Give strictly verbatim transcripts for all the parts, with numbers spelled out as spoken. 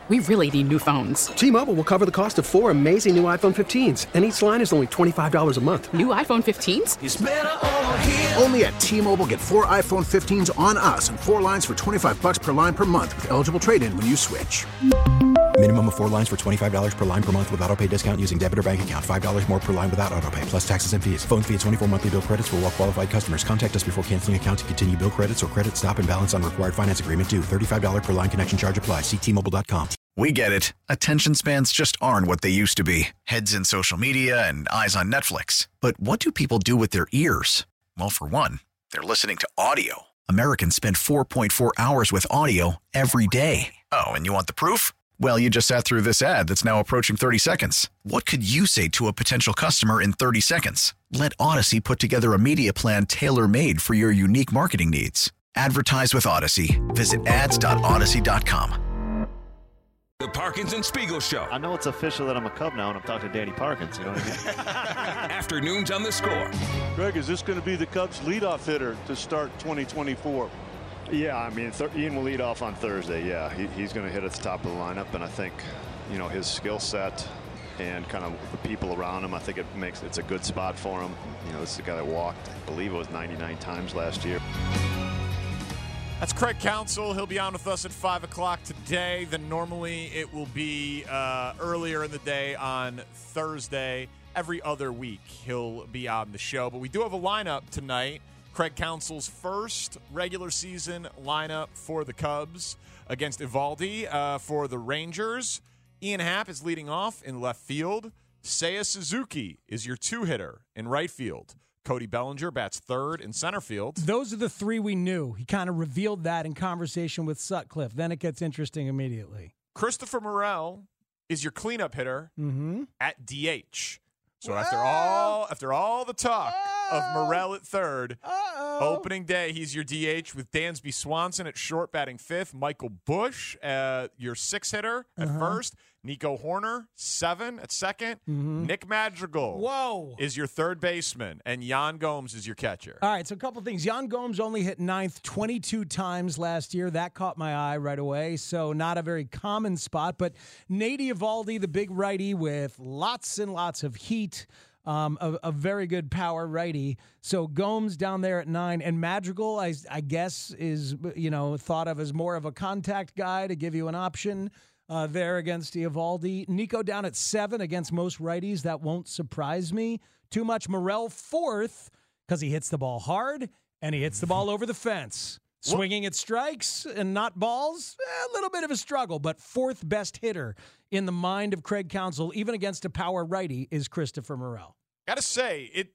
We really need new phones. T-Mobile will cover the cost of four amazing new iPhone fifteens, and each line is only twenty-five dollars a month. New iPhone fifteens? It's better over here. Only at T-Mobile, get four iPhone fifteens on us and four lines for twenty-five dollars per line per month with eligible trade-in when you switch. Minimum of four lines for twenty-five dollars per line per month with autopay discount using debit or bank account. five dollars more per line without autopay, plus taxes and fees. Phone fee at twenty-four monthly bill credits for well-qualified customers. Contact us before canceling account to continue bill credits or credit stop and balance on required finance agreement due. thirty-five dollars per line connection charge applies. See T Mobile dot com. We get it. Attention spans just aren't what they used to be. Heads in social media and eyes on Netflix. But what do people do with their ears? Well, for one, they're listening to audio. Americans spend four point four hours with audio every day. Oh, and you want the proof? Well, you just sat through this ad that's now approaching thirty seconds. What could you say to a potential customer in thirty seconds? Let Odyssey put together a media plan tailor-made for your unique marketing needs. Advertise with Odyssey. Visit ads dot odyssey dot com. The Parkins and Spiegel Show. I know it's official that I'm a Cub now, and I'm talking to Danny Parkins. You know what I mean? Afternoons on the Score. Greg, is this going to be the Cubs' leadoff hitter to start twenty twenty-four? Yeah, I mean, th- Ian will lead off on Thursday. Yeah, he, he's going to hit at the top of the lineup, and I think, you know, his skill set and kind of the people around him, I think it makes it's a good spot for him. You know, this is a guy that walked, I believe it was ninety-nine times last year. That's Craig Counsell. He'll be on with us at five o'clock today. Then normally it will be uh, earlier in the day on Thursday. Every other week he'll be on the show. But we do have a lineup tonight. Craig Counsell's first regular season lineup for the Cubs against Eovaldi uh, for the Rangers. Ian Happ is leading off in left field. Seiya Suzuki is your two-hitter in right field. Cody Bellinger bats third in center field. Those are the three we knew. He kind of revealed that in conversation with Sutcliffe. Then it gets interesting immediately. Christopher Morel is your cleanup hitter mm-hmm. at D H. So Whoa. after all after all the talk Whoa. of Morel at third, Uh-oh. opening day, he's your D H with Dansby Swanson at short batting fifth, Michael Busch, uh, your six hitter at uh-huh. first, Nico Horner, seven at second, mm-hmm. Nick Madrigal Whoa. is your third baseman, and Yan Gomes is your catcher. All right, so a couple things. Yan Gomes only hit ninth twenty-two times last year. That caught my eye right away, so not a very common spot. But Nate Eovaldi, the big righty with lots and lots of heat, um, a, a very good power righty. So Gomes down there at nine, and Madrigal, I, I guess, is you know thought of as more of a contact guy to give you an option. Uh, there against Eovaldi. Nico down at seven against most righties. That won't surprise me too much. Morel fourth because he hits the ball hard and he hits the ball over the fence. Swinging at strikes and not balls, eh, a little bit of a struggle, but fourth best hitter in the mind of Craig Counsell, even against a power righty, is Christopher Morel. Gotta say, it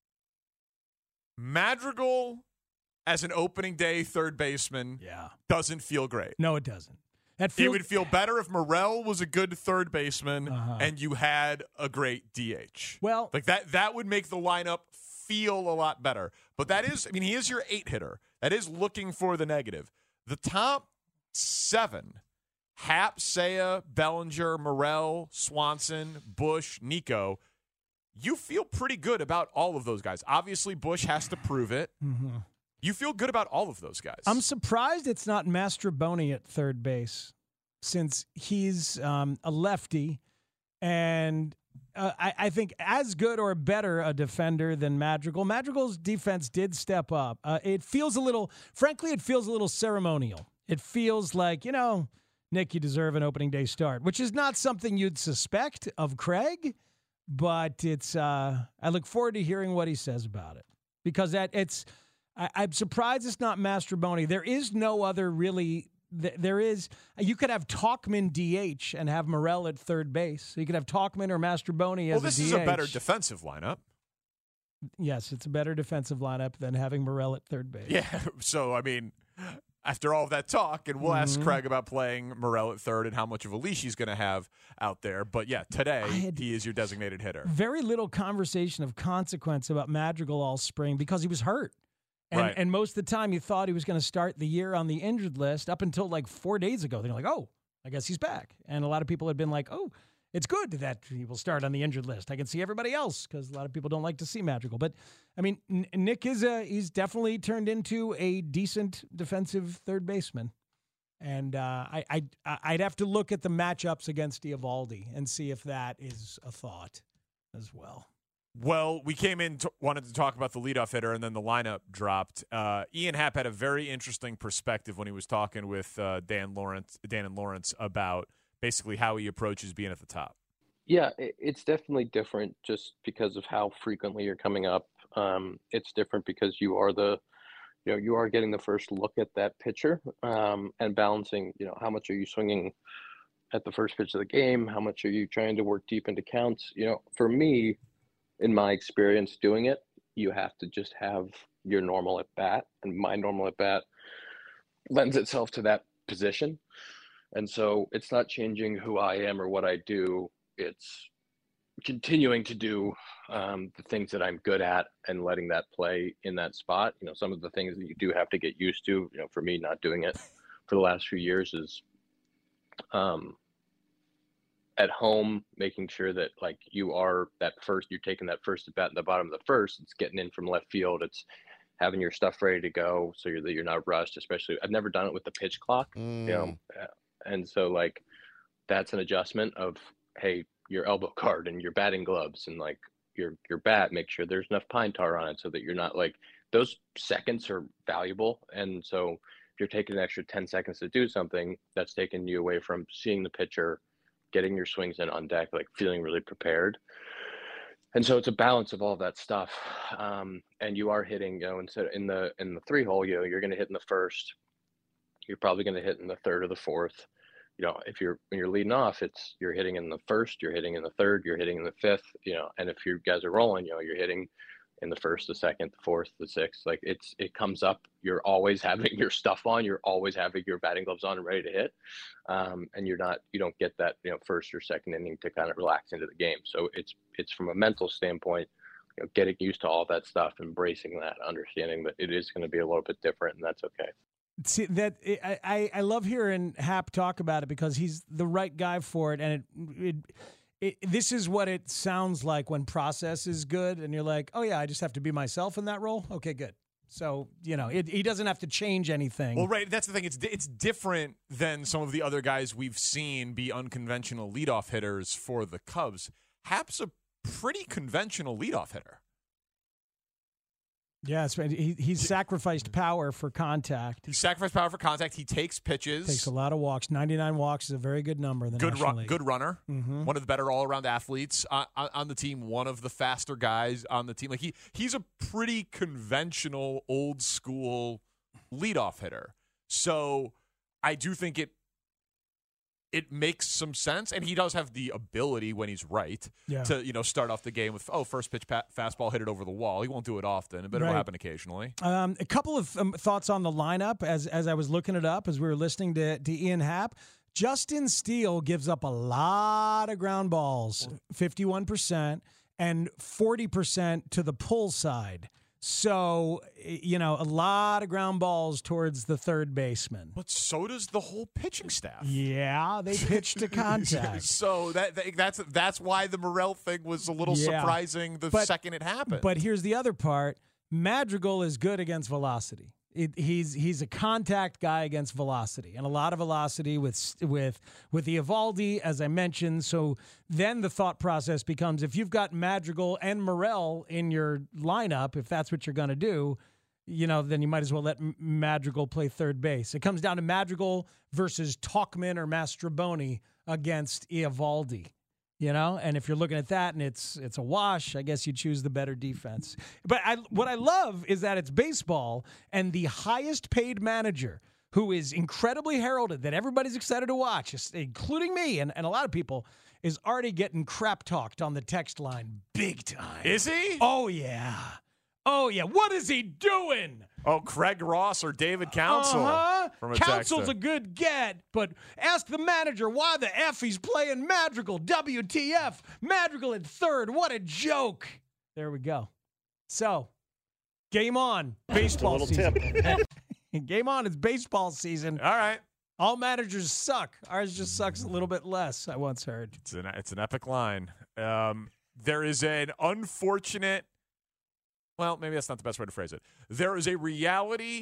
Madrigal as an opening day third baseman yeah. doesn't feel great. No, it doesn't. That feels- it would feel better if Morel was a good third baseman uh-huh. and you had a great D H. Well, like that that would make the lineup feel a lot better. But that is, I mean, he is your eight hitter. That is looking for the negative. The top seven, Happ, Seiya, Bellinger, Morel, Swanson, Busch, Nico, you feel pretty good about all of those guys. Obviously, Busch has to prove it. Mm-hmm. You feel good about all of those guys. I'm surprised it's not Mastroboni at third base, since he's um, a lefty, and uh, I, I think as good or better a defender than Madrigal. Madrigal's defense did step up. Uh, it feels a little, frankly, it feels a little ceremonial. It feels like, you know, Nick, you deserve an opening day start, which is not something you'd suspect of Craig, but it's. Uh, I look forward to hearing what he says about it, because that it's. I, I'm surprised it's not Mastroboni. There is no other really. Th- there is. You could have Tauchman D H and have Morel at third base. So you could have Tauchman or Mastroboni as well, this a D H. is a better defensive lineup. Yes, it's a better defensive lineup than having Morel at third base. Yeah. So I mean, after all of that talk, and we'll mm-hmm. ask Craig about playing Morel at third and how much of a leash he's going to have out there. But yeah, today he is your designated hitter. Very little conversation of consequence about Madrigal all spring because he was hurt. And, right. and most of the time you thought he was going to start the year on the injured list up until like four days ago. They're like, oh, I guess he's back. And a lot of people had been like, oh, it's good that he will start on the injured list. I can see everybody else because a lot of people don't like to see Madrigal. But, I mean, N- Nick is a, he's definitely turned into a decent defensive third baseman. And uh, I, I, I'd have to look at the matchups against Eovaldi and see if that is a thought as well. Well, we came in, to, wanted to talk about the leadoff hitter, and then the lineup dropped. Uh, Ian Happ had a very interesting perspective when he was talking with uh, Dan Lawrence, Dan and Lawrence about basically how he approaches being at the top. Yeah, it's definitely different just because of how frequently you're coming up. Um, it's different because you are the, you know, you are getting the first look at that pitcher um, and balancing, you know, how much are you swinging at the first pitch of the game? How much are you trying to work deep into counts? You know, for me, in my experience doing it, you have to just have your normal at bat, and my normal at bat lends itself to that position. And so it's not changing who I am or what I do. It's continuing to do um, the things that I'm good at and letting that play in that spot. You know, some of the things that you do have to get used to, you know, for me, not doing it for the last few years is um, at home, making sure that like you are that first, you're taking that first at bat in the bottom of the first, it's getting in from left field. It's having your stuff ready to go so you're, that you're not rushed, especially I've never done it with the pitch clock, mm. you know? And so like, that's an adjustment of, hey, your elbow guard and your batting gloves and like your, your bat, make sure there's enough pine tar on it so that you're not like, those seconds are valuable. And so if you're taking an extra ten seconds to do something, that's taking you away from seeing the pitcher, getting your swings in on deck, like feeling really prepared. And so it's a balance of all of that stuff. Um, and you are hitting, you know, instead in the, in the three hole, you know, you're going to hit in the first, you're probably going to hit in the third or the fourth. You know, if you're, when you're leading off, it's, you're hitting in the first, you're hitting in the third, you're hitting in the fifth, you know, and if you guys are rolling, you know, you're hitting in the first, the second, the fourth, the sixth, like it's, it comes up, you're always having your stuff on, you're always having your batting gloves on and ready to hit. Um, and you're not, you don't get that, you know, first or second inning to kind of relax into the game. So it's, it's from a mental standpoint, you know, getting used to all that stuff, embracing that, understanding that it is going to be a little bit different, and that's okay. See that I, I, I love hearing Hap talk about it because he's the right guy for it, and it, it It, this is what it sounds like when process is good, and you're like, oh, yeah, I just have to be myself in that role? Okay, good. So, you know, it, he doesn't have to change anything. Well, right, that's the thing. It's it's different than some of the other guys we've seen be unconventional leadoff hitters for the Cubs. Hap's a pretty conventional leadoff hitter. Yeah, it's, he, he's sacrificed power for contact. He sacrificed power for contact. He takes pitches. Takes a lot of walks. ninety-nine walks is a very good number in the good National run, League. Good runner. Mm-hmm. One of the better all-around athletes on, on the team. One of the faster guys on the team. Like he, he's a pretty conventional, old-school leadoff hitter. So I do think it it makes some sense, and he does have the ability when he's right yeah. to, you know, start off the game with, oh, first pitch pa- fastball, hit it over the wall. He won't do it often, but right. it'll happen occasionally. Um, a couple of um, thoughts on the lineup as as I was looking it up, as we were listening to, to Ian Happ. Justin Steele gives up a lot of ground balls, fifty-one percent, and forty percent to the pull side. So, you know, a lot of ground balls towards the third baseman. But so does the whole pitching staff. Yeah, they pitch to contact. so that, that that's that's why the Morel thing was a little yeah. surprising the but, second it happened. But here's the other part. Madrigal is good against velocity. It, he's he's a contact guy against velocity, and a lot of velocity with with with the Eovaldi, as I mentioned. So then the thought process becomes, if you've got Madrigal and Morel in your lineup, if that's what you're going to do, you know, then you might as well let Madrigal play third base. It comes down to Madrigal versus Tauchman or Mastrobuoni against Eovaldi. You know, and if you're looking at that and it's it's a wash, I guess you choose the better defense. But I, what I love is that it's baseball, and the highest paid manager, who is incredibly heralded, that everybody's excited to watch, including me and, and a lot of people, is already getting crap talked on the text line big time. Is he? Oh, yeah. Oh, yeah. What is he doing? Oh, Craig Ross or David Council. Uh-huh. From a Council's texter. a good get, but ask the manager why the F he's playing Madrigal. W T F. Madrigal at third. What a joke. There we go. So, game on. Baseball That's a season. little tip. Game on. It's baseball season. All right. All managers suck. Ours just sucks a little bit less, I once heard. It's an, it's an epic line. Um, there is an unfortunate... Well, maybe that's not the best way to phrase it. There is a reality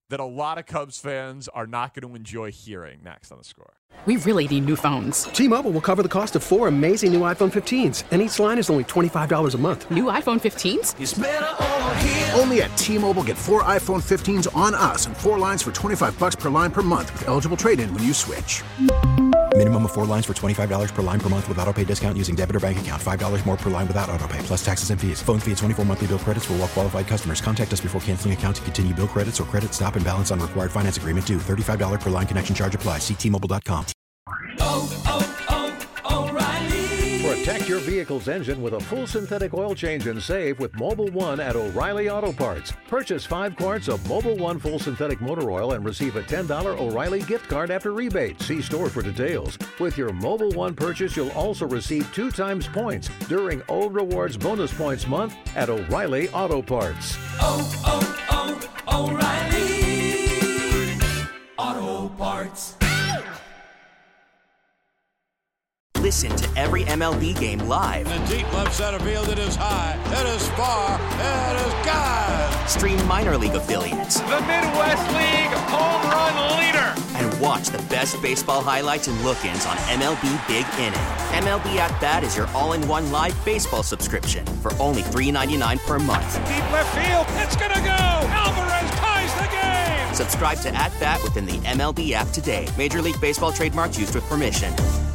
that a lot of Cubs fans are not going to enjoy hearing next on The Score. We really need new phones. T-Mobile will cover the cost of four amazing new iPhone fifteens, and each line is only twenty-five dollars a month. New iPhone fifteens? It's better over here. Only at T-Mobile, get four iPhone fifteens on us and four lines for twenty-five bucks per line per month with eligible trade-in when you switch. Minimum of four lines for twenty-five dollars per line per month with autopay discount using debit or bank account. five dollars more per line without autopay, plus taxes and fees. Phone fee at twenty-four monthly bill credits for well-qualified customers. Contact us before canceling account to continue bill credits or credit stop and balance on required finance agreement due. thirty-five dollars per line connection charge applies. See T Mobile dot com. Oh, oh, oh, O'Reilly. Protect your vehicle's engine with a full synthetic oil change and save with Mobil one at O'Reilly Auto Parts. Purchase five quarts of Mobil one full synthetic motor oil and receive a ten dollars O'Reilly gift card after rebate. See store for details. With your Mobil one purchase, you'll also receive two times points during O Rewards Bonus Points Month at O'Reilly Auto Parts. Oh, oh, oh, O'Reilly Auto Parts. Listen to every M L B game live. In the deep left center field, it is high, it is far, it is gone. Stream minor league affiliates. The Midwest League home run leader. And watch the best baseball highlights and look-ins on M L B Big Inning. M L B At Bat is your all-in-one live baseball subscription for only three ninety-nine per month. Deep left field, it's gonna go. Alvarez ties the game. Subscribe to At Bat within the M L B app today. Major League Baseball trademarks used with permission.